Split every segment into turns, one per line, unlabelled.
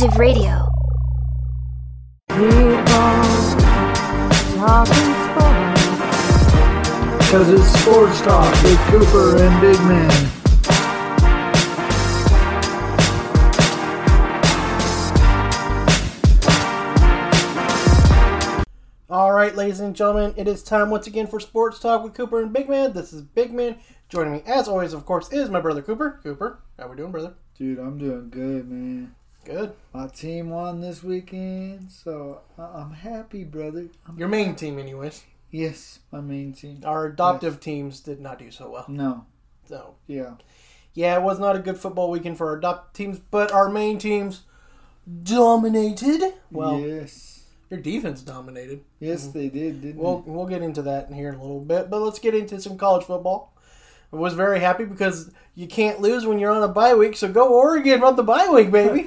Alternative Radio.
Because it's Sports Talk with Cooper and Big Man.
Alright, ladies and gentlemen, it is time once again for Sports Talk with Cooper and Big Man. This is Big Man. Joining me, as always, of course, is my brother Cooper. Cooper, how we doing, brother?
Dude, I'm doing good, man.
Good.
My team won this weekend, so I'm happy, brother.
Your main team, anyways.
Yes, my main team.
Our adoptive teams did not do so well.
No.
So,
Yeah,
it was not a good football weekend for our adoptive teams, but our main teams dominated. Well,
yes.
your defense dominated.
Yes, they did, didn't
We'll get into that in here in a little bit, but let's get into some college football. I was very happy because you can't lose when you're on a bye week, so go Oregon on the bye week, baby.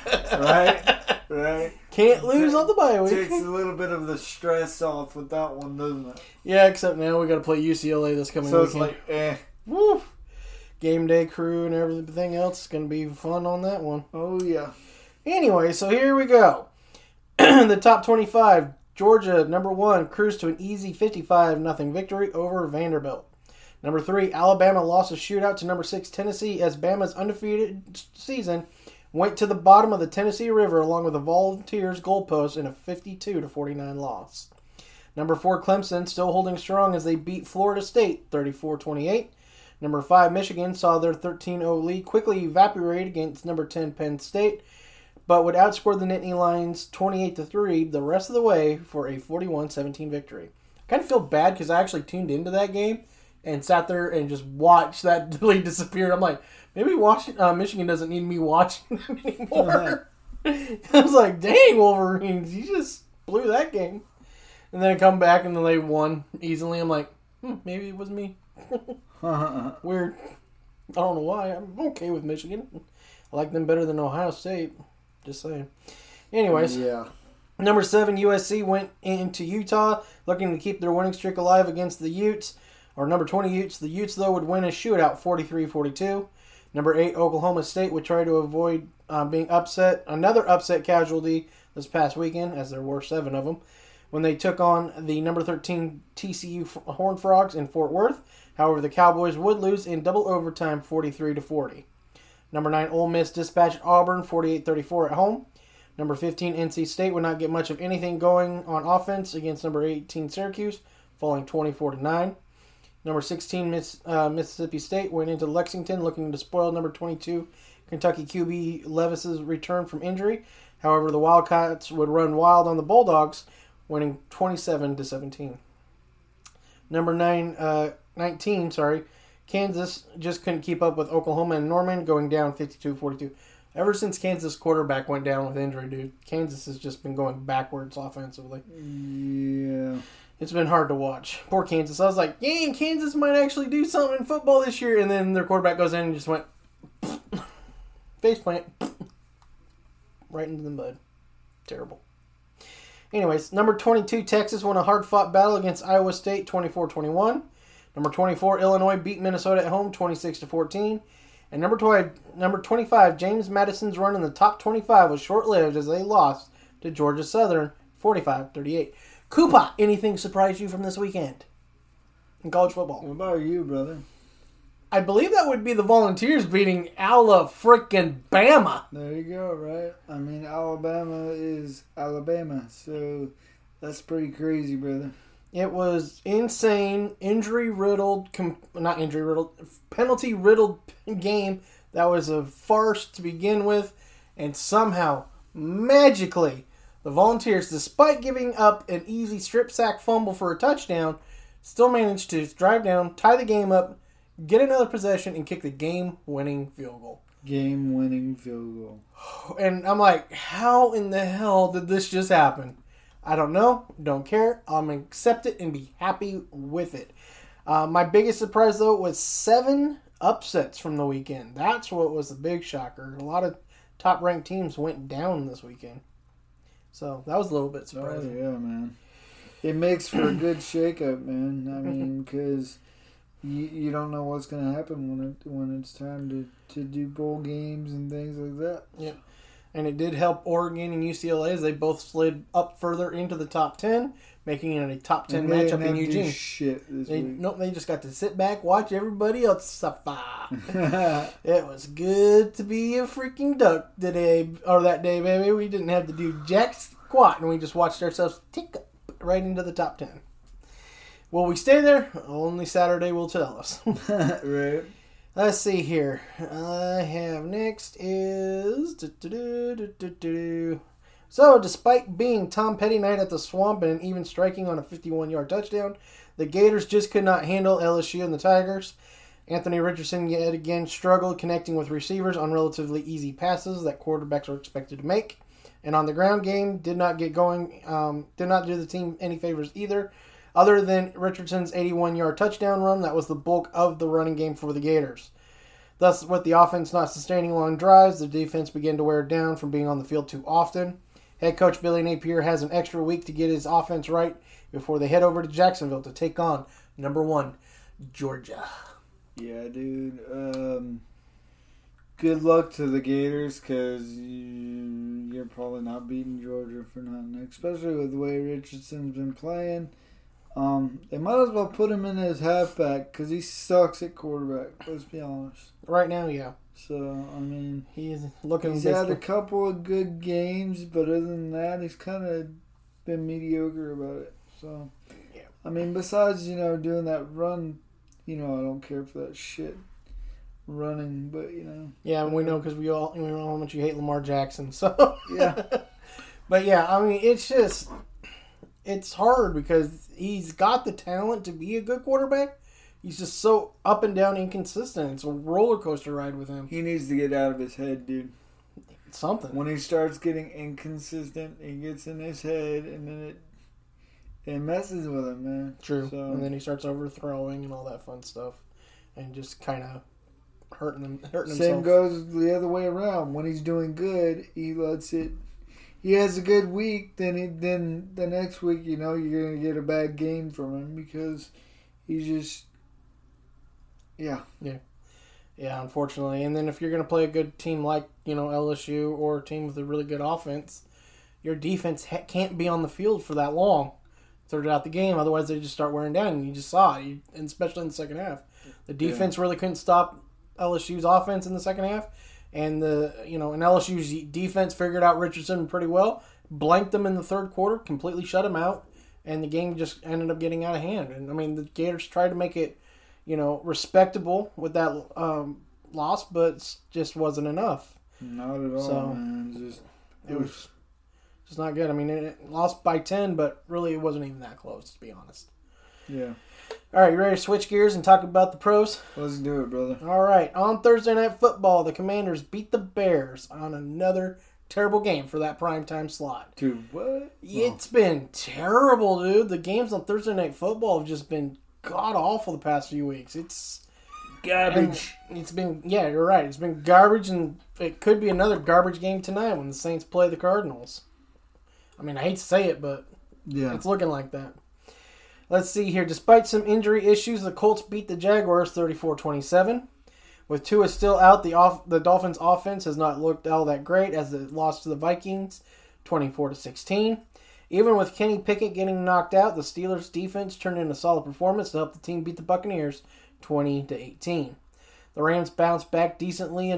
Right.
Can't lose on the bye week.
Takes a little bit of the stress off with that one, doesn't it?
Yeah, except now we got to play UCLA this coming
So
weekend.
it's like,
Woo! Game day crew and everything else is going to be fun on that one.
Oh, yeah.
Anyway, so here we go. The top 25. Georgia, number 1, cruised to an easy 55-0 victory over Vanderbilt. Number 3, Alabama lost a shootout to number 6, Tennessee, as Bama's undefeated season went to the bottom of the Tennessee River along with the Volunteers' goalpost in a 52-49 loss. Number 4, Clemson, still holding strong as they beat Florida State 34-28. Number 5, Michigan, saw their 13-0 lead quickly evaporate against number 10, Penn State, but would outscore the Nittany Lions 28-3 the rest of the way for a 41-17 victory. I kind of feel bad because I actually tuned into that game and sat there and just watched that lead disappear. I'm like, maybe Michigan doesn't need me watching them anymore. I was like, dang, Wolverines, you just blew that game. And then I come back and then they won easily. I'm like, maybe it was me. Weird. I don't know why. I'm okay with Michigan. I like them better than Ohio State. Just saying. Anyways.
Yeah.
Number 7, USC went into Utah looking to keep their winning streak alive against the Utes. Or number 20 Utes. The Utes, though, would win a shootout 43-42. Number 8, Oklahoma State would try to avoid being upset. Another upset casualty this past weekend, as there were 7 of them, when they took on the number 13 TCU Horned Frogs in Fort Worth. However, the Cowboys would lose in double overtime 43-40. Number 9, Ole Miss dispatched Auburn 48-34 at home. Number 15, NC State would not get much of anything going on offense against number 18, Syracuse, falling 24-9. Number 16, Mississippi State went into Lexington looking to spoil number 22, Kentucky QB Levis's return from injury. However, the Wildcats would run wild on the Bulldogs, winning 27-17. Number 19, Kansas just couldn't keep up with Oklahoma and Norman, going down 52-42. Ever since Kansas quarterback went down with injury, dude, Kansas has just been going backwards offensively.
Yeah.
It's been hard to watch. Poor Kansas. I was like, dang, Kansas might actually do something in football this year. And then their quarterback goes in and just went faceplant right into the mud. Terrible. Anyways, number 22, Texas won a hard-fought battle against Iowa State 24-21. Number 24, Illinois beat Minnesota at home 26-14. And number 25, James Madison's run in the top 25 was short-lived as they lost to Georgia Southern 45-38. Koopa, anything surprise you from this weekend in college football?
What about you, brother?
I believe that would be the Volunteers beating Bama.
There you go, right? I mean, Alabama is Alabama, so that's pretty crazy, brother.
It was insane, penalty-riddled game that was a farce to begin with, and somehow, magically, the Volunteers, despite giving up an easy strip sack fumble for a touchdown, still managed to drive down, tie the game up, get another possession, and kick the game-winning field goal.
Game-winning field goal.
And I'm like, how in the hell did this just happen? I don't know. Don't care. I'm going to accept it and be happy with it. My biggest surprise, though, was 7 upsets from the weekend. That's what was the big shocker. A lot of top-ranked teams went down this weekend. So that was a little bit surprising.
Oh, yeah, man. It makes for a good shakeup, man. I mean, because you don't know what's going to happen when it's time to do bowl games and things like that.
Yeah. And it did help Oregon and UCLA as they both slid up further into the top 10, making it a top 10 matchup in Eugene. They just got to sit back, watch everybody else suffer. It was good to be a freaking duck that day, baby. We didn't have to do jack squat, and we just watched ourselves tick up right into the top 10. Will we stay there? Only Saturday will tell us.
Right.
Let's see here. I have next is... So, despite being Tom Petty night at the Swamp and even striking on a 51-yard touchdown, the Gators just could not handle LSU and the Tigers. Anthony Richardson yet again struggled connecting with receivers on relatively easy passes that quarterbacks are expected to make. And on the ground game, did not get going, did not do the team any favors either. Other than Richardson's 81-yard touchdown run, that was the bulk of the running game for the Gators. Thus, with the offense not sustaining long drives, the defense began to wear down from being on the field too often. Head coach Billy Napier has an extra week to get his offense right before they head over to Jacksonville to take on number 1, Georgia.
Yeah, dude. Good luck to the Gators, because you're probably not beating Georgia for nothing, especially with the way Richardson's been playing. They might as well put him in as halfback because he sucks at quarterback. Let's be honest.
Right now, yeah.
So I mean,
he's
had a couple of good games, but other than that, he's kind of been mediocre about it. So
yeah.
I mean, besides doing that run, I don't care for that shit running, but
Yeah, and we know because we all know how much you hate Lamar Jackson. So
yeah.
But yeah, I mean, it's hard because he's got the talent to be a good quarterback. He's just so up and down inconsistent. It's a roller coaster ride with him.
He needs to get out of his head, dude.
Something.
When he starts getting inconsistent, he gets in his head, and then it messes with him, man.
True.
So,
and then he starts overthrowing and all that fun stuff, and just kind of hurting himself.
Same goes the other way around. When he's doing good, he lets it. He has a good week, then the next week, you're going to get a bad game from him because he's just, yeah.
Yeah, unfortunately. And then if you're going to play a good team like, LSU or a team with a really good offense, your defense can't be on the field for that long throughout the game. Otherwise, they just start wearing down. And you just saw it, and especially in the second half. The defense really couldn't stop LSU's offense in the second half. And and LSU's defense figured out Richardson pretty well, blanked them in the third quarter, completely shut him out, and the game just ended up getting out of hand. And I mean, the Gators tried to make it, respectable with that loss, but it just wasn't enough.
Not at all, man.
It was just not good. I mean, it lost by 10, but really it wasn't even that close, to be honest.
Yeah.
All right, you ready to switch gears and talk about the pros?
Let's do it, brother.
All right. On Thursday Night Football, the Commanders beat the Bears on another terrible game for that primetime slot.
Dude, what?
It's been terrible, dude. The games on Thursday Night Football have just been god-awful the past few weeks. It's
garbage.
Yeah, you're right. It's been garbage, and it could be another garbage game tonight when the Saints play the Cardinals. I mean, I hate to say it, but it's looking like that. Let's see here. Despite some injury issues, the Colts beat the Jaguars 34-27. With Tua still out, the Dolphins' offense has not looked all that great as it lost to the Vikings 24-16. Even with Kenny Pickett getting knocked out, the Steelers' defense turned in a solid performance to help the team beat the Buccaneers 20-18. The Rams bounced back decently,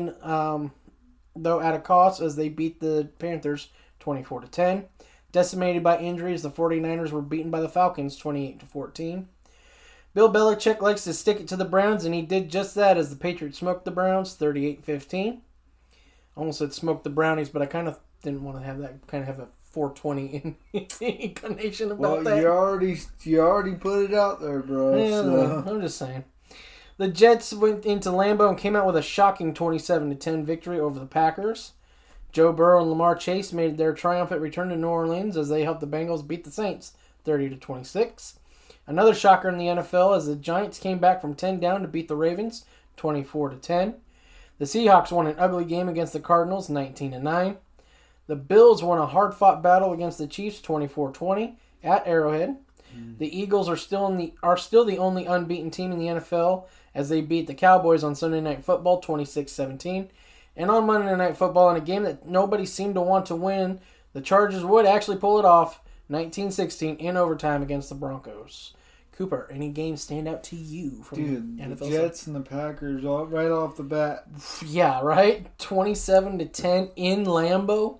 though at a cost, as they beat the Panthers 24-10. Decimated by injuries, the 49ers were beaten by the Falcons 28-14. Bill Belichick likes to stick it to the Browns, and he did just that as the Patriots smoked the Browns 38-15. I almost said smoked the Brownies, but I kind of didn't want to have that kind of have a 420 inclination about that.
You already put it out there, bro.
Yeah,
so.
I'm just saying. The Jets went into Lambeau and came out with a shocking 27-10 victory over the Packers. Joe Burrow and Lamar Chase made their triumphant return to New Orleans as they helped the Bengals beat the Saints 30-26. Another shocker in the NFL as the Giants came back from 10 down to beat the Ravens 24-10. The Seahawks won an ugly game against the Cardinals 19-9. The Bills won a hard-fought battle against the Chiefs 24-20 at Arrowhead. The Eagles are still the only unbeaten team in the NFL as they beat the Cowboys on Sunday Night Football 26-17. And on Monday Night Football, in a game that nobody seemed to want to win, the Chargers would actually pull it off 19-16 in overtime against the Broncos. Cooper, any games stand out to you from
the NFL Jets and the Packers right off the bat?
Yeah, right? 27-10 in Lambeau.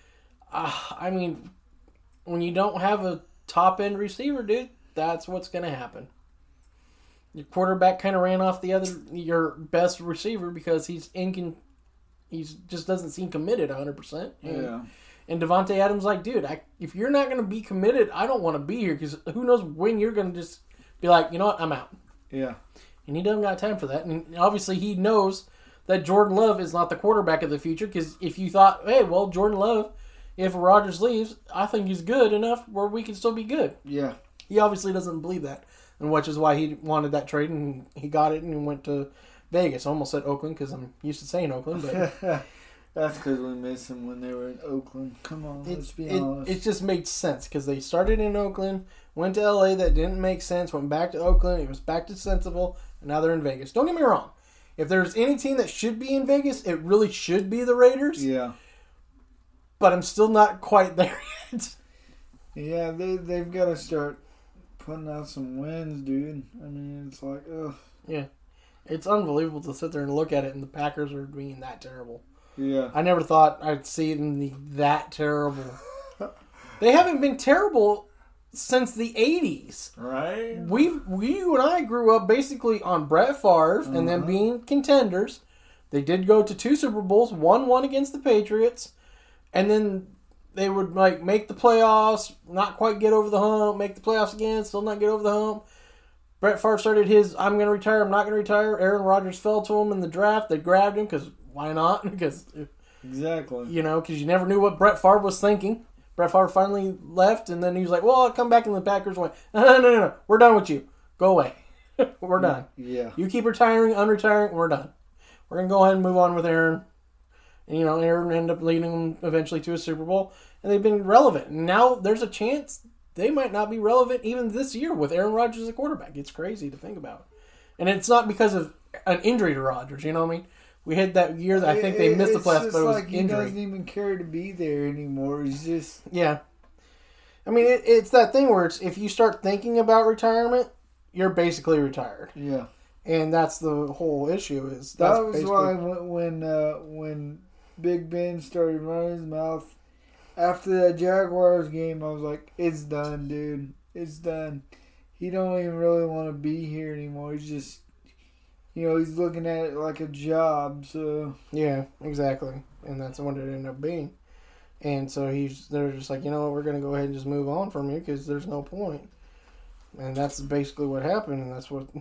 I mean, when you don't have a top-end receiver, dude, that's what's going to happen. Your quarterback kind of ran off your best receiver because he just doesn't seem committed 100%. And Devontae Adams like, dude, if you're not going to be committed, I don't want to be here because who knows when you're going to just be like, you know what, I'm out.
Yeah.
And he doesn't got time for that. And obviously he knows that Jordan Love is not the quarterback of the future because if you thought, hey, well, Jordan Love, if Rodgers leaves, I think he's good enough where we can still be good.
Yeah.
He obviously doesn't believe that, and which is why he wanted that trade, and he got it, and he went to Vegas. I almost said Oakland because I'm used to saying Oakland, but
that's because we missed them when they were in Oakland. Come on, let's be honest.
It just made sense because they started in Oakland, went to LA, that didn't make sense, went back to Oakland, it was back to sensible, and now they're in Vegas. Don't get me wrong. If there's any team that should be in Vegas, it really should be the Raiders.
Yeah.
But I'm still not quite there yet.
Yeah, they've got to start putting out some wins, dude. I mean, it's like, ugh.
Yeah. It's unbelievable to sit there and look at it, and the Packers are being that terrible.
Yeah.
I never thought I'd see them that terrible. They haven't been terrible since the 80s.
Right?
You and I grew up basically on Brett Favre and them being contenders. They did go to 2 Super Bowls, won against the Patriots, and then they would make the playoffs, not quite get over the hump, make the playoffs again, still not get over the hump. Brett Favre started his, I'm going to retire, I'm not going to retire. Aaron Rodgers fell to him in the draft. They grabbed him because why not? Because
exactly.
Because you never knew what Brett Favre was thinking. Brett Favre finally left, and then he was like, well, I'll come back, and the Packers went, no, we're done with you. Go away. We're done.
Yeah.
You keep retiring, unretiring, we're done. We're going to go ahead and move on with Aaron. And, Aaron ended up leading them eventually to a Super Bowl, and they've been relevant. And now there's a chance they might not be relevant even this year with Aaron Rodgers as a quarterback. It's crazy to think about. And it's not because of an injury to Rodgers, you know what I mean? We had that year that I think they missed the playoffs, but it was injury.
He doesn't even care to be there anymore. He's just...
Yeah. I mean, it's that thing where it's if you start thinking about retirement, you're basically retired.
Yeah.
And that's the whole issue.
That was why when Big Ben started running his mouth after that Jaguars game, I was like, it's done, dude. It's done. He don't even really want to be here anymore. He's just... he's looking at it like a job, so...
Yeah, exactly. And that's what it ended up being. And so they're just like, we're going to go ahead and just move on from you because there's no point. And that's basically what happened, and that's what...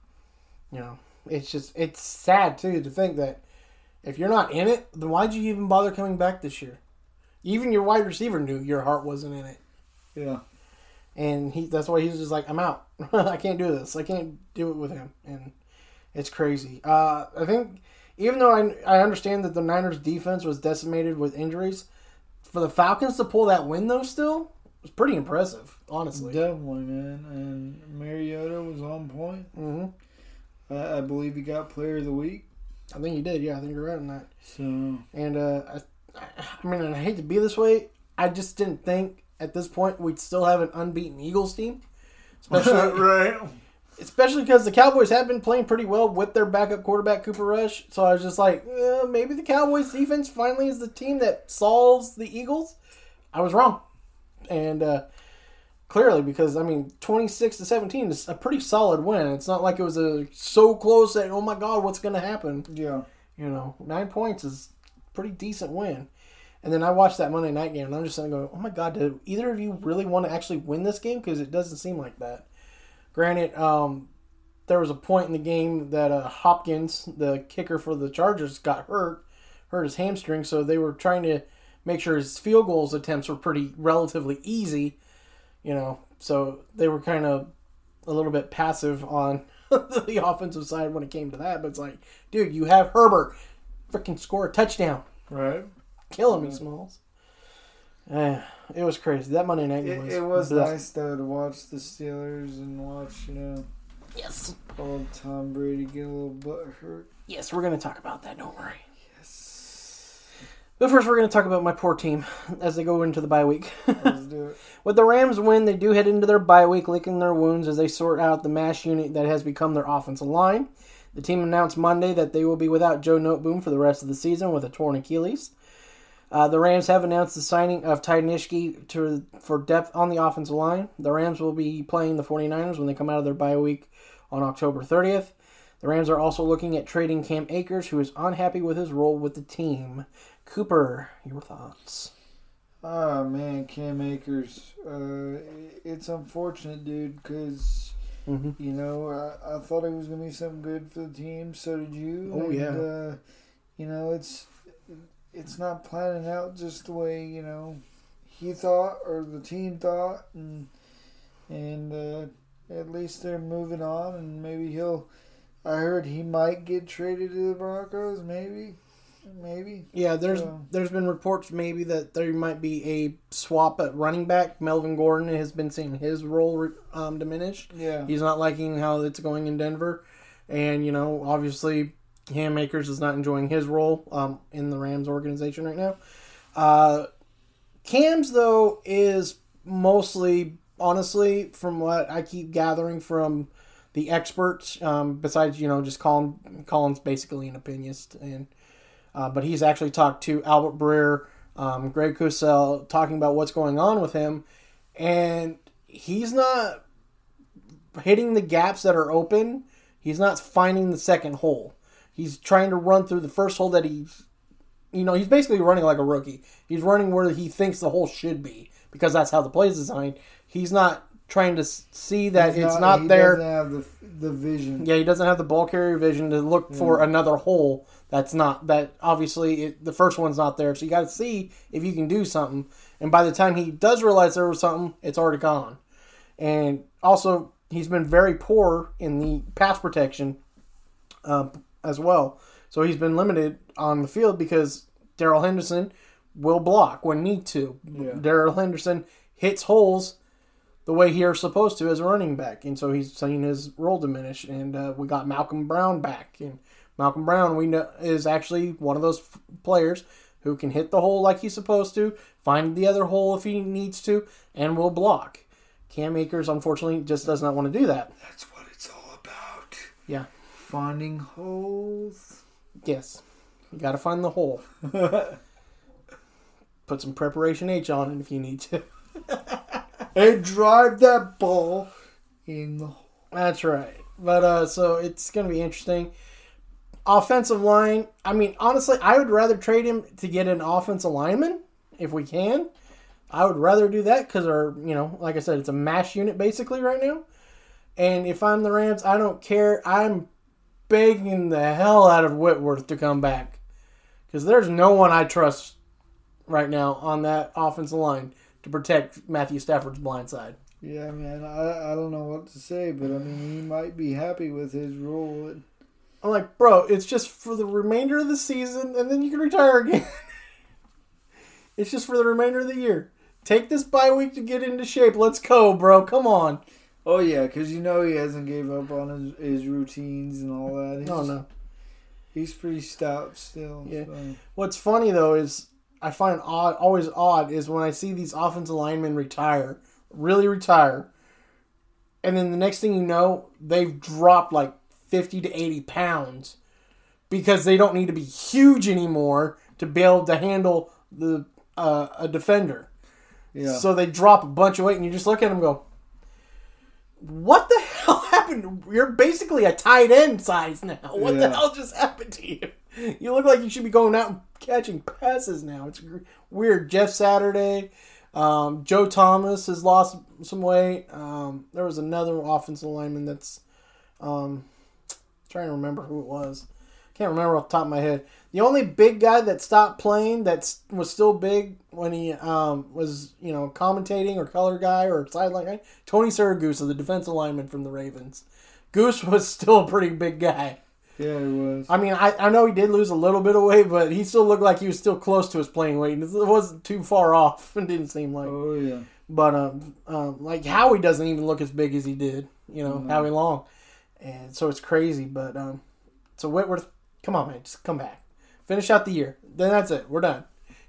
it's sad, too, to think that if you're not in it, then why'd you even bother coming back this year? Even your wide receiver knew your heart wasn't in it.
Yeah.
And that's why he's just like, I'm out. I can't do this. I can't do it with him. And... it's crazy. I think, even though I understand that the Niners' defense was decimated with injuries, for the Falcons to pull that win, though, still, was pretty impressive, honestly.
Definitely, man. And Mariota was on point.
Mm-hmm.
I believe he got Player of the Week.
I think he did, yeah. I think you're right on that.
So,
and, and I hate to be this way, I just didn't think, at this point, we'd still have an unbeaten Eagles team. Especially...
right.
Especially because the Cowboys have been playing pretty well with their backup quarterback, Cooper Rush. So I was just like, maybe the Cowboys defense finally is the team that solves the Eagles. I was wrong. And clearly, because, 26-17 is a pretty solid win. It's not like it was so close that, oh my God, what's going to happen?
Yeah.
9 points is a pretty decent win. And then I watched that Monday night game, and I'm just going to go, oh my God, did either of you really want to actually win this game? Because it doesn't seem like that. Granted, there was a point in the game that Hopkins, the kicker for the Chargers, got hurt his hamstring, so they were trying to make sure his field goals attempts were pretty relatively easy, so they were kind of a little bit passive on the offensive side when it came to that, but it's like, dude, you have Herbert, freaking score a touchdown.
Right.
Killing me, Smalls. It was crazy. That Monday night game was...
It was nice, though, to watch the Steelers and watch,
Yes.
old Tom Brady get a little butt hurt.
Yes, we're going to talk about that. Don't worry.
Yes.
But first, we're going to talk about my poor team as they go into the bye week.
Let's do it.
With the Rams win, they do head into their bye week, licking their wounds as they sort out the mash unit that has become their offensive line. The team announced Monday that they will be without Joe Noteboom for the rest of the season with a torn Achilles. The Rams have announced the signing of Ty Nishke for depth on the offensive line. The Rams will be playing the 49ers when they come out of their bye week on October 30th. The Rams are also looking at trading Cam Akers, who is unhappy with his role with the team. Cooper, your thoughts?
Oh, man, Cam Akers. It's unfortunate, dude, because, you know, I thought it was going to be something good for the team. So did you.
Oh, yeah.
You know, it's not planning out just the way, you know, he thought or the team thought. And at least they're moving on. And maybe I heard he might get traded to the Broncos, maybe.
Yeah, there's been reports maybe that there might be a swap at running back. Melvin Gordon has been seeing his role diminish.
Yeah.
He's not liking how it's going in Denver. And, you know, obviously Cam Akers is not enjoying his role in the Rams organization right now. Cam's, though, is mostly, honestly, from what I keep gathering from the experts, besides, you know, just Colin's basically an opinionist, and but he's actually talked to Albert Breer, Greg Cosell, talking about what's going on with him, and he's not hitting the gaps that are open. He's not finding the second hole. He's trying to run through the first hole that he's basically running like a rookie. He's running where he thinks the hole should be because that's how the play is designed. He's not trying to see that he doesn't
have the vision.
Yeah, he doesn't have the ball carrier vision to look for another hole that obviously the first one's not there. So you got to see if you can do something. And by the time he does realize there was something, it's already gone. And also, he's been very poor in the pass protection as well. So he's been limited on the field because Darrell Henderson will block when need to. Yeah. Darrell Henderson hits holes the way he is supposed to as a running back. And so he's seen his role diminish. And we got Malcolm Brown back. And Malcolm Brown, we know, is actually one of those players who can hit the hole like he's supposed to, find the other hole if he needs to, and will block. Cam Akers, unfortunately, just does not want to do that.
That's what it's all about.
Yeah.
Finding holes.
Yes. You got to find the hole. Put some Preparation H on it if you need to.
And drive that ball in the hole.
That's right. But, so it's going to be interesting. Offensive line, I mean, honestly, I would rather trade him to get an offensive lineman if we can. I would rather do that because, like I said, it's a mash unit basically right now. And if I'm the Rams, I don't care. I'm begging the hell out of Whitworth to come back because there's no one I trust right now on that offensive line to protect Matthew Stafford's blind side.
Yeah, man, I don't know what to say, but I mean, he might be happy with his role.
I'm like, bro, it's just for the remainder of the season, and then you can retire again. It's just for the remainder of the year. Take this bye week to get into shape. Let's go, bro. Come on.
Oh, yeah, because he hasn't gave up on his routines and all that.
No.
He's pretty stout still.
Yeah.
So.
What's funny, though, is I find always odd is when I see these offensive linemen really retire, and then the next thing you know, they've dropped like 50 to 80 pounds because they don't need to be huge anymore to be able to handle a defender.
Yeah.
So they drop a bunch of weight, and you just look at them and go, what the hell happened? You're basically a tight end size now. What the hell just happened to you? You look like you should be going out and catching passes now. It's weird. Jeff Saturday. Joe Thomas has lost some weight. There was another offensive lineman that's... trying to remember who it was. Can't remember off the top of my head. The only big guy that stopped playing that was still big when he was, commentating or color guy or sideline guy, Tony Siragusa, the defensive lineman from the Ravens. Goose was still a pretty big guy.
Yeah, he was.
I mean, I know he did lose a little bit of weight, but he still looked like he was still close to his playing weight. It wasn't too far off. It didn't seem like.
Oh, yeah.
But, like, Howie doesn't even look as big as he did. Howie Long. And so it's crazy. But, so Whitworth, come on, man. Just come back. Finish out the year. Then that's it. We're done.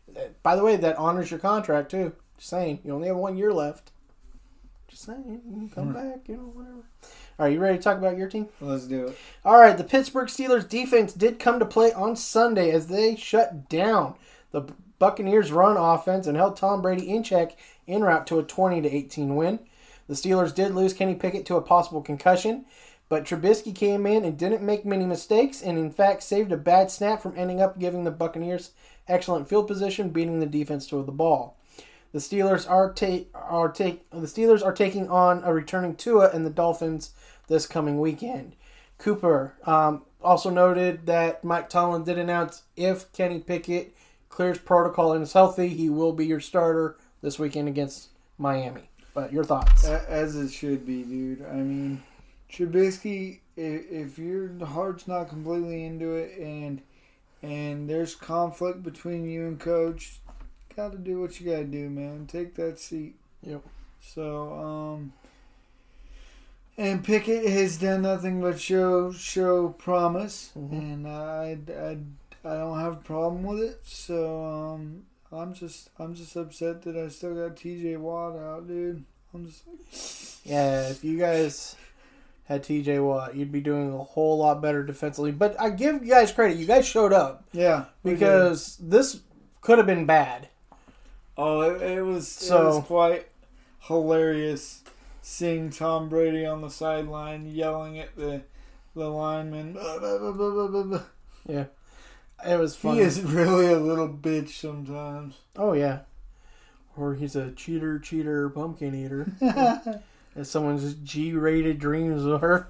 By the way, that honors your contract, too. Just saying. You only have 1 year left. Just saying. You can come back, whatever. All right, you ready to talk about your team?
Let's do it.
All right, the Pittsburgh Steelers defense did come to play on Sunday as they shut down the Buccaneers' run offense and held Tom Brady in check en route to a 20-18 win. The Steelers did lose Kenny Pickett to a possible concussion, but Trubisky came in and didn't make many mistakes and, in fact, saved a bad snap from ending up giving the Buccaneers excellent field position, beating the defense to the ball. The Steelers are taking on a returning Tua and the Dolphins this coming weekend. Cooper also noted that Mike Tomlin did announce if Kenny Pickett clears protocol and is healthy, he will be your starter this weekend against Miami. But your thoughts?
As it should be, dude. I mean, Trubisky, if your heart's not completely into it and there's conflict between you and coach, got to do what you got to do, man. Take that seat.
Yep.
So, and Pickett has done nothing but show promise, and I don't have a problem with it. So, I'm just upset that I still got T.J. Watt out, dude. I'm just like,
yeah, if you guys had T.J. Watt, you'd be doing a whole lot better defensively. But I give you guys credit. You guys showed up.
Yeah.
Because this could have been bad.
Oh, it was quite hilarious seeing Tom Brady on the sideline yelling at the lineman.
Yeah. It was funny.
He is really a little bitch sometimes.
Oh, yeah. Or he's a cheater, pumpkin eater. As someone's G-rated dreams of her.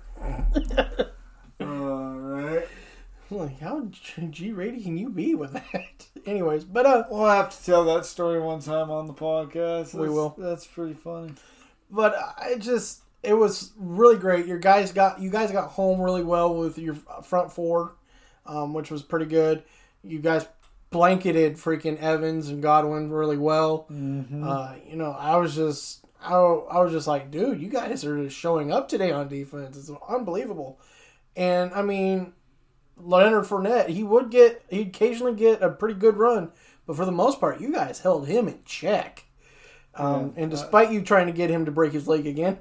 Right.
Like, how G-rated can you be with that? Anyways, but
we'll have to tell that story one time on the podcast.
We will.
That's pretty funny.
But it was really great. You guys got home really well with your front four, which was pretty good. You guys blanketed freaking Evans and Godwin really well.
Mm-hmm.
I was just like, dude, you guys are just showing up today on defense. It's unbelievable. And I mean, Leonard Fournette, he'd occasionally get a pretty good run, but for the most part, you guys held him in check. And despite you trying to get him to break his leg again,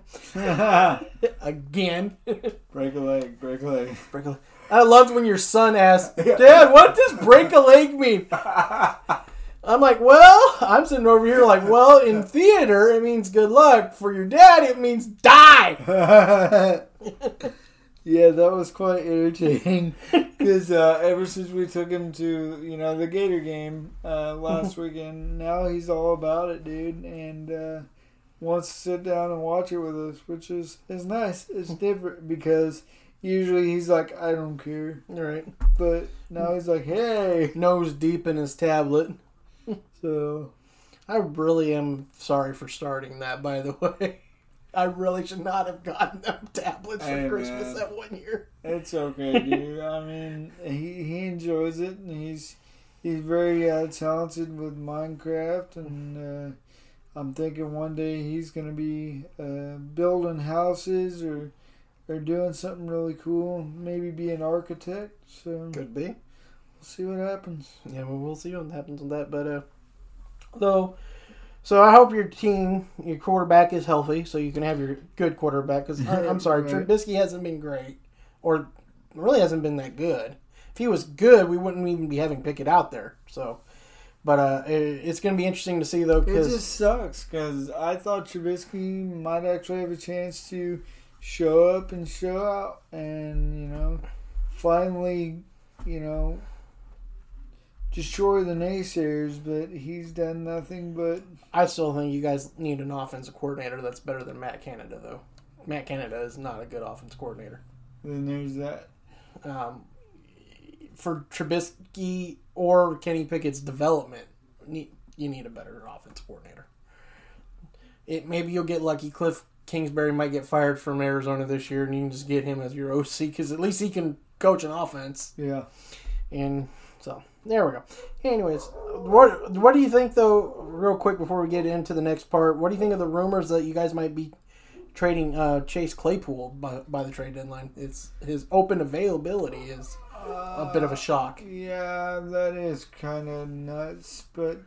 break a leg.
I loved when your son asked, Dad, what does break a leg mean? I'm like, well, I'm sitting over here like, well, in theater, it means good luck. For your dad, it means die.
Yeah, that was quite irritating because ever since we took him to, the Gator game last weekend, now he's all about it, dude, and wants to sit down and watch it with us, which is nice. It's different because usually he's like, I don't care.
All right.
But now he's like, hey.
Nose deep in his tablet.
So,
I really am sorry for starting that, by the way. I really should not have gotten them tablets for Christmas that 1 year.
It's okay, dude. I mean, he enjoys it, and he's very talented with Minecraft, and I'm thinking one day he's going to be building houses or doing something really cool. Maybe be an architect. So
could be.
We'll see what happens.
Yeah, well, we'll see what happens with that. But So I hope your quarterback is healthy, so you can have your good quarterback. Because I'm sorry, right. Trubisky hasn't been great, or really hasn't been that good. If he was good, we wouldn't even be having Pickett out there. So, but it's going to be interesting to see though. Cause
it just sucks because I thought Trubisky might actually have a chance to show up and show out, and finally, destroy the naysayers, but he's done nothing but...
I still think you guys need an offensive coordinator that's better than Matt Canada, though. Matt Canada is not a good offensive coordinator.
Then there's that.
For Trubisky or Kenny Pickett's development, you need a better offensive coordinator. Maybe you'll get lucky. Cliff Kingsbury might get fired from Arizona this year, and you can just get him as your OC, because at least he can coach an offense.
Yeah.
And so... there we go. Anyways, what do you think, though, real quick before we get into the next part, what do you think of the rumors that you guys might be trading Chase Claypool by the trade deadline? It's his open availability is a bit of a shock.
Yeah, that is kind of nuts, but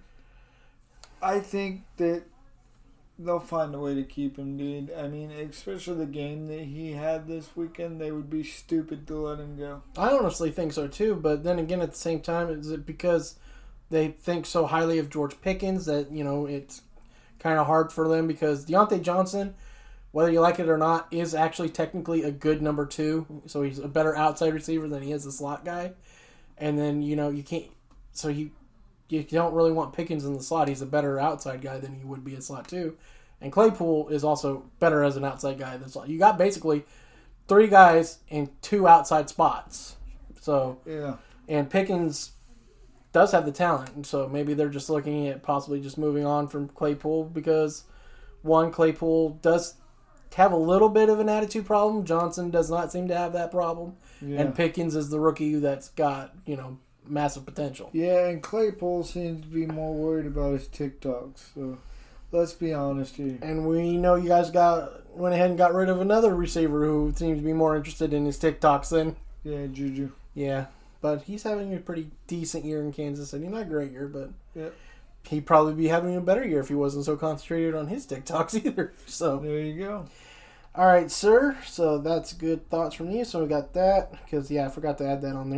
I think that they'll find a way to keep him, dude. I mean, especially the game that he had this weekend, they would be stupid to let him go.
I honestly think so too, but then again, at the same time, is it because they think so highly of George Pickens that, you know, it's kind of hard for them because Deontay Johnson, whether you like it or not, is actually technically a good number 2. So he's a better outside receiver than he is a slot guy. And then, you know, you can't, so you don't really want Pickens in the slot. He's a better outside guy than he would be a slot 2. And Claypool is also better as an outside guy than slot. You got basically 3 guys in 2 outside spots. So,
yeah.
And Pickens does have the talent. And so maybe they're just looking at possibly just moving on from Claypool because, one, Claypool does have a little bit of an attitude problem. Johnson does not seem to have that problem. Yeah. And Pickens is the rookie that's got, you know, massive potential.
Yeah, and Claypool seems to be more worried about his TikToks. So let's be honest here.
And we know you guys went ahead and got rid of another receiver who seems to be more interested in his TikToks than...
Yeah, Juju.
Yeah, but he's having a pretty decent year in Kansas City. Not a great year, but
yep.
He'd probably be having a better year if he wasn't so concentrated on his TikToks either. So
there you go.
All right, sir. So that's good thoughts from you. So we got that because, yeah, I forgot to add that on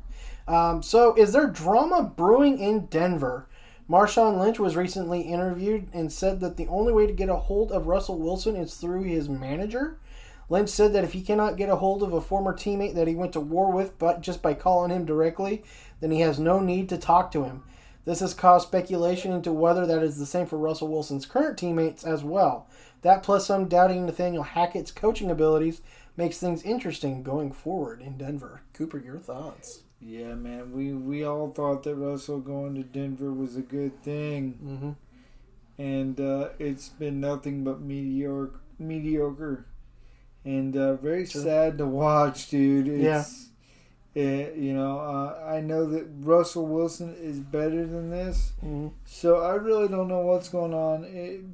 there. So is there drama brewing in Denver? Marshawn Lynch was recently interviewed and said that the only way to get a hold of Russell Wilson is through his manager. Lynch said that if he cannot get a hold of a former teammate that he went to war with but just by calling him directly, then he has no need to talk to him. This has caused speculation into whether that is the same for Russell Wilson's current teammates as well. That plus some doubting Nathaniel Hackett's coaching abilities makes things interesting going forward in Denver. Cooper, your thoughts?
Yeah, man. We all thought that Russell going to Denver was a good thing.
Mm-hmm.
And it's been nothing but mediocre. And very sad to watch, dude. It's, I know that Russell Wilson is better than this.
Mm-hmm.
So I really don't know what's going on.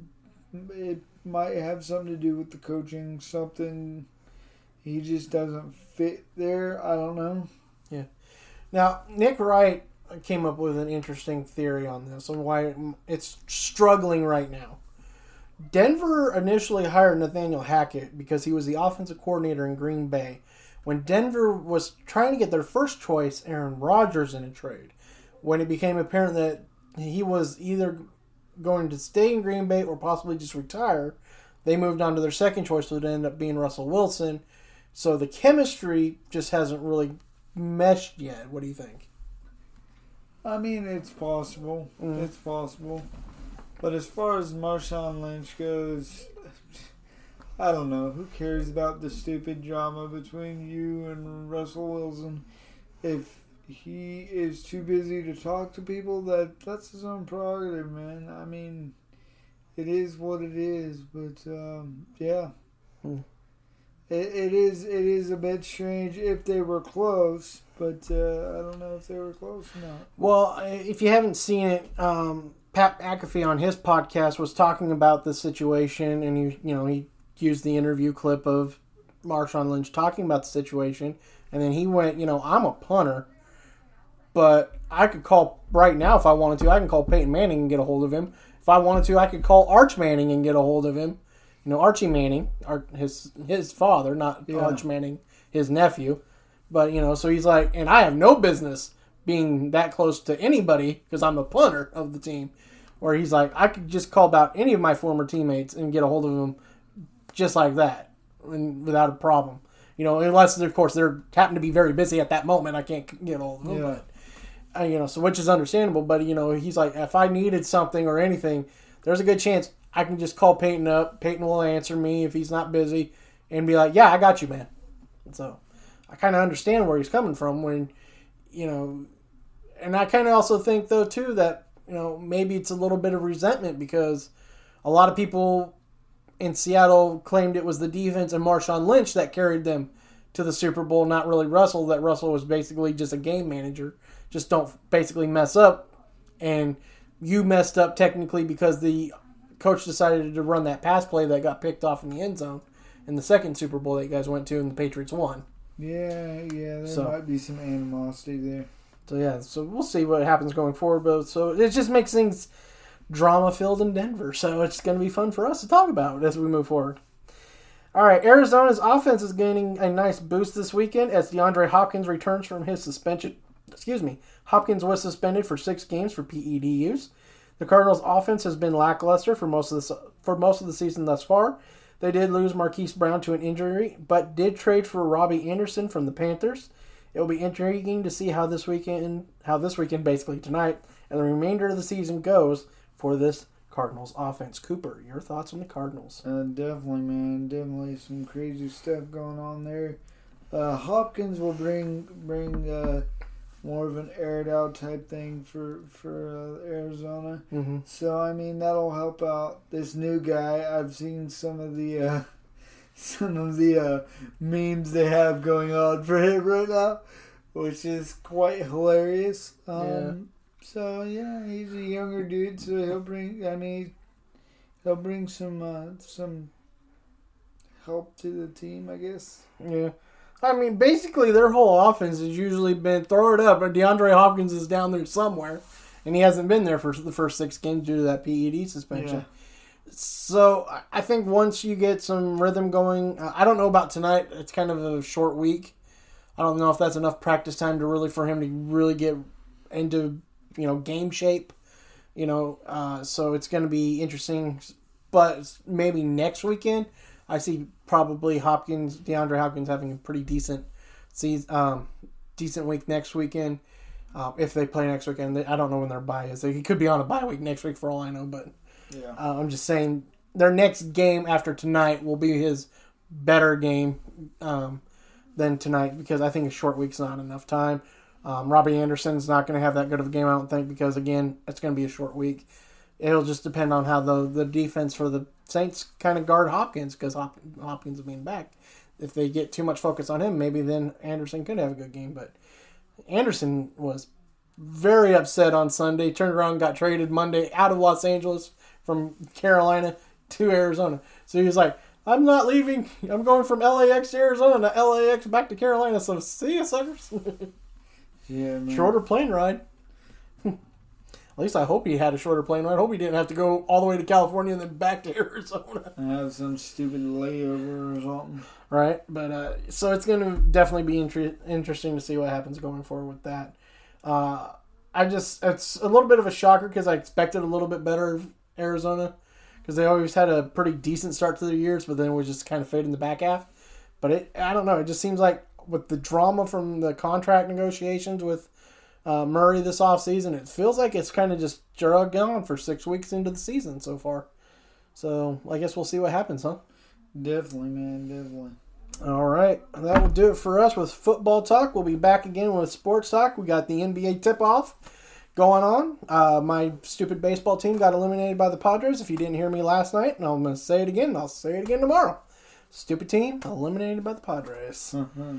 It might have something to do with the coaching. Something he just doesn't fit there. I don't know.
Yeah. Now, Nick Wright came up with an interesting theory on this and why it's struggling right now. Denver initially hired Nathaniel Hackett because he was the offensive coordinator in Green Bay when Denver was trying to get their first choice, Aaron Rodgers, in a trade. When it became apparent that he was either going to stay in Green Bay or possibly just retire, they moved on to their second choice, so it ended up being Russell Wilson. So the chemistry just hasn't really meshed yet. What do you think?
I mean, it's possible.
Mm.
It's possible. But as far as Marshawn Lynch goes, I don't know. Who cares about the stupid drama between you and Russell Wilson? If he is too busy to talk to people, that's his own prerogative, man. I mean, it is what it is. But, yeah.
Hmm.
It is a bit strange if they were close, but I don't know if they were close or not.
Well, if you haven't seen it, Pat McAfee on his podcast was talking about the situation, and he used the interview clip of Marshawn Lynch talking about the situation, and then he went, I'm a punter, but I could call right now if I wanted to. I can call Peyton Manning and get a hold of him. If I wanted to, I could call Arch Manning and get a hold of him. Archie Manning, his father, not Arch Manning, his nephew. But, so he's like, and I have no business being that close to anybody because I'm a punter of the team. Or he's like, I could just call about any of my former teammates and get a hold of them just like that and without a problem. Unless, of course, they're happen to be very busy at that moment. I can't get a hold of them.
Yeah.
But, so which is understandable. But, he's like, if I needed something or anything, there's a good chance I can just call Peyton up. Peyton will answer me if he's not busy and be like, yeah, I got you, man. So I kind of understand where he's coming from when, and I kind of also think, though, too, that, maybe it's a little bit of resentment because a lot of people in Seattle claimed it was the defense and Marshawn Lynch that carried them to the Super Bowl, not really Russell, that Russell was basically just a game manager. Just don't basically mess up. And you messed up technically because the coach decided to run that pass play that got picked off in the end zone in the second Super Bowl that you guys went to and the Patriots won.
Yeah, there might be some animosity there.
So we'll see what happens going forward. But so it just makes things drama-filled in Denver. So it's going to be fun for us to talk about as we move forward. All right, Arizona's offense is gaining a nice boost this weekend as DeAndre Hopkins returns from his suspension. Hopkins was suspended for 6 games for PED use. The Cardinals' offense has been lackluster for most of the season thus far. They did lose Marquise Brown to an injury, but did trade for Robbie Anderson from the Panthers. It will be intriguing to see how this weekend, basically tonight, and the remainder of the season goes for this Cardinals offense. Cooper, your thoughts on the Cardinals?
Definitely, man. Definitely some crazy stuff going on there. Hopkins will bring more of an aired out type thing for Arizona.
Mm-hmm.
So I mean that'll help out this new guy. I've seen some of the memes they have going on for him right now, which is quite hilarious. So yeah, he's a younger dude, so he'll bring some help to the team, I guess.
Yeah. I mean, basically, their whole offense has usually been throw it up, but DeAndre Hopkins is down there somewhere, and he hasn't been there for the first 6 games due to that PED suspension. Yeah. So I think once you get some rhythm going, I don't know about tonight. It's kind of a short week. I don't know if that's enough practice time for him to really get into game shape. So it's going to be interesting. But maybe next weekend, I see probably DeAndre Hopkins having a pretty decent week next weekend. If they play next weekend, I don't know when their bye is. He could be on a bye week next week for all I know. But
yeah.
I'm just saying their next game after tonight will be his better game than tonight because I think a short week's not enough time. Robbie Anderson's not going to have that good of a game, I don't think, because again, it's going to be a short week. It'll just depend on how the defense for the Saints kind of guard Hopkins because Hopkins being back. If they get too much focus on him, maybe then Anderson could have a good game. But Anderson was very upset on Sunday, turned around and got traded Monday out of Los Angeles from Carolina to Arizona. So he was like, I'm not leaving. I'm going from LAX to Arizona to LAX back to Carolina. So see you, suckers.
Yeah, man.
Shorter plane ride. At least I hope he had a shorter plane ride. I hope he didn't have to go all the way to California and then back to Arizona.
And have some stupid layover or something.
Right, but so it's going to definitely be interesting to see what happens going forward with that. It's a little bit of a shocker because I expected a little bit better of Arizona because they always had a pretty decent start to their years, but then it was just kind of fade in the back half. But I don't know. It just seems like with the drama from the contract negotiations with Murray this offseason, it feels like it's kind of just dragged on for 6 weeks into the season so far. So I guess we'll see what happens, huh?
Definitely, man. Definitely.
All right. That will do it for us with football talk. We'll be back again with sports talk. We got the NBA tip-off going on. My stupid baseball team got eliminated by the Padres. If you didn't hear me last night, and I'm going to say it again, I'll say it again tomorrow. Stupid team eliminated by the Padres.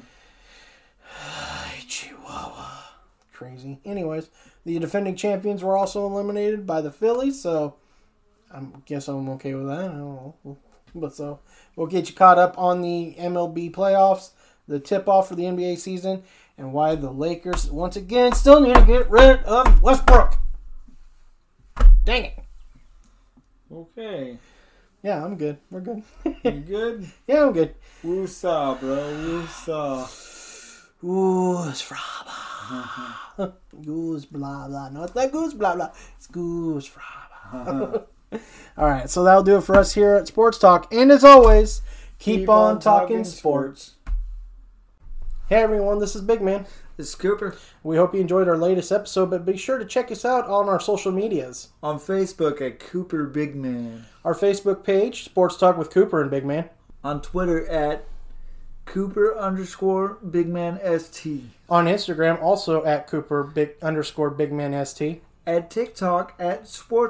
Chihuahua. Crazy. Anyways, the defending champions were also eliminated by the Phillies, so I guess I'm okay with that. I don't know. But so we'll get you caught up on the MLB playoffs, the tip-off for the NBA season, and why the Lakers, once again, still need to get rid of Westbrook. Dang it.
Okay.
Yeah, I'm good. We're good.
You good?
Yeah, I'm good.
Woosah, bro. Woosah.
Goose fraba. Goose blah blah. No, it's not goose blah blah. It's goose fraba. All right, so that'll do it for us here at Sports Talk. And as always, keep on talking sports. Hey everyone, this is Big Man.
This is Cooper.
We hope you enjoyed our latest episode, but be sure to check us out on our social medias.
On Facebook at Cooper Big Man.
Our Facebook page, Sports Talk with Cooper and Big Man.
On Twitter at Cooper_Big Man ST.
On Instagram, also at Cooper_Big Man ST.
At TikTok at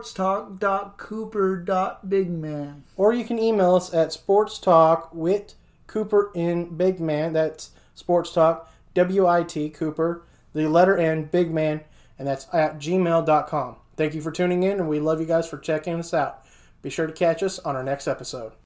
sportstalk.cooper.bigman.
Or you can email us at sportstalk with Cooper in Big Man. That's sportstalk, WIT, Cooper, the letter N, Big Man, and that's at gmail.com. Thank you for tuning in, and we love you guys for checking us out. Be sure to catch us on our next episode.